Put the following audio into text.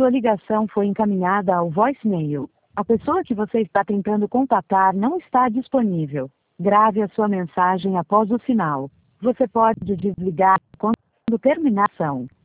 Sua ligação foi encaminhada ao voicemail. A pessoa que você está tentando contatar não está disponível. Grave a sua mensagem após o sinal. Você pode desligar quando terminar a ação.